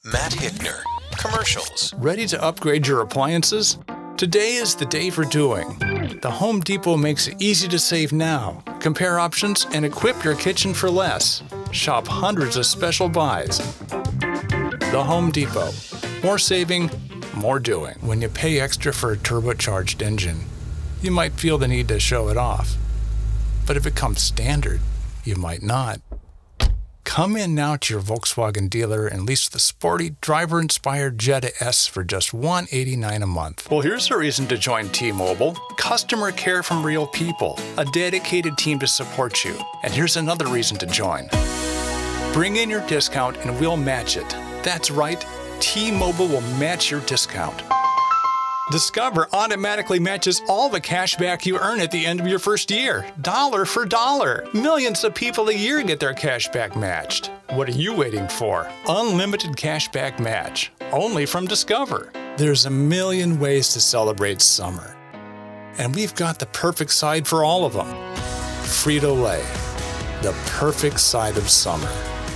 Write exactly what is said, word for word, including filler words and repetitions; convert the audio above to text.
Matt Hickner. Commercials. Ready to upgrade your appliances? Today is the day for doing. The Home Depot makes it easy to save now. Compare options and equip your kitchen for less. Shop hundreds of special buys. The Home Depot. More saving, more doing. When you pay extra for a turbocharged engine, you might feel the need to show it off. But if it comes standard, you might not. Come in now to your Volkswagen dealer and lease the sporty, driver-inspired Jetta S for just one hundred eighty-nine dollars a month. Well, here's a reason to join T-Mobile. Customer care from real people. A dedicated team to support you. And here's another reason to join. Bring in your discount and we'll match it. That's right, T-Mobile will match your discount. Discover automatically matches all the cash back you earn at the end of your first year. Dollar for dollar. Millions of people a year get their cash back matched. What are you waiting for? Unlimited cash back match. Only from Discover. There's a million ways to celebrate summer. And we've got the perfect side for all of them. Frito-Lay. The perfect side of summer.